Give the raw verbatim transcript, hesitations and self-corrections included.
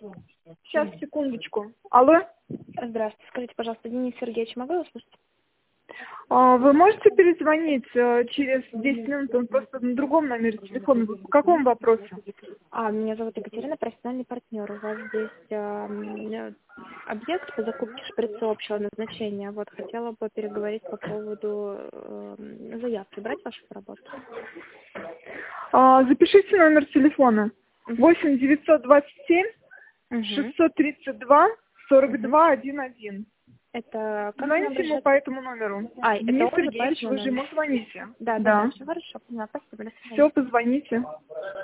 Сейчас, секундочку. Алло? Здравствуйте. Скажите, пожалуйста, Денис Сергеевич, могу вас слушать? А, Вы можете перезвонить э, через десять минут? Он просто на другом номере телефона. Вы по какому вопросу? А, меня зовут Екатерина, профессиональный партнер. У вас здесь э, м, объект по закупке шприца общего назначения. Вот, хотела бы переговорить по поводу э, заявки. Брать вашу работу? А, Запишите номер телефона. восемь девятьсот двадцать семь Угу. шестьсот тридцать два сорок Угу. два одиннадцать. Это как мне Звоните ему обращаться? по этому номеру. А, это Денис он же по Сергеевич, этому вы же номеру? ему звоните. Да, да, да, Да. все хорошо. Поняла. Спасибо, до свидания. Все, позвоните.